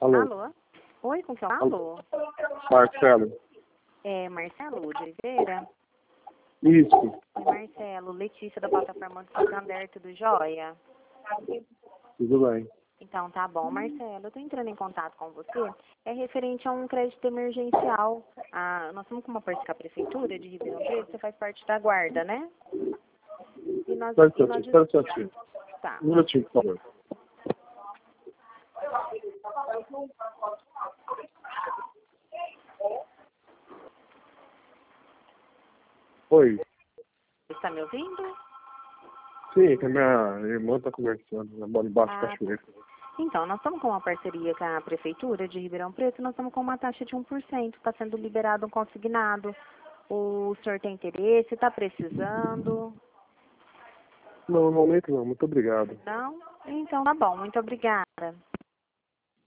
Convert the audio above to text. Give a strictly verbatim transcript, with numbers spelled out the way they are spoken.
Alô? Alô? Oi, com quem eu Alô? falo? Marcelo. É Marcelo de Oliveira? Isso. Oi, Marcelo. Letícia da plataforma do Santander, tudo jóia? Tudo bem. Então, tá bom. Marcelo, eu tô entrando em contato com você. É referente a um crédito emergencial. Ah, nós estamos com uma parceria com a Prefeitura de Ribeirão Preto, você faz parte da guarda, né? E nós... Espera um E nós... instantinho, espera um instantinho. Tá. Um minutinho, por favor. Oi. Você está me ouvindo? Sim, que a minha irmã tá conversando. Ela mora embaixo da Ah, cachoeira. então, nós estamos com uma parceria com a Prefeitura de Ribeirão Preto, nós estamos com uma taxa de um por cento, está sendo liberado um consignado. O senhor tem interesse, está precisando? Não, no momento não. Muito obrigado. Não? Então tá bom, muito obrigada.